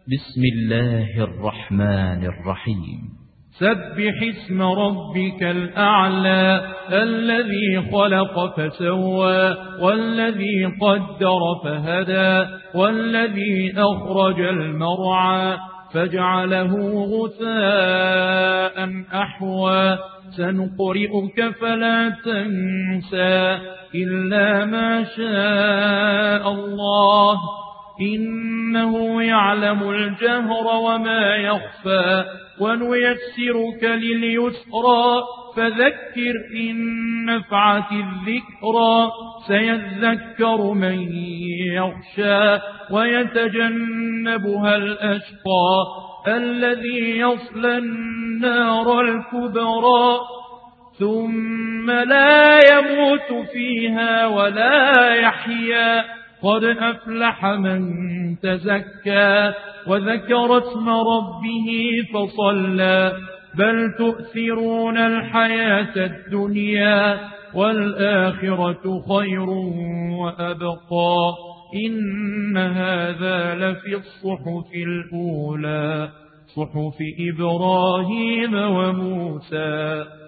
بسم الله الرحمن الرحيم سبح اسم ربك الأعلى الذي خلق فسوى والذي قدر فهدى والذي أخرج المرعى فجعله غثاء أحوى سنقرئك فلا تنسى إلا ما شاء الله إنه يعلم الجهر وما يخفى ونيسرك لليسرى فذكر إن نفعت الذكرى سيذكر من يخشى ويتجنبها الأشقى الذي يصلى النار الكبرى ثم لا يموت فيها ولا يحيا قد أفلح من تزكى وذكر اسم ربه فصلى بل تؤثرون الحياة الدنيا والآخرة خير وأبقى إن هذا لفي الصحف الأولى صحف إبراهيم وموسى.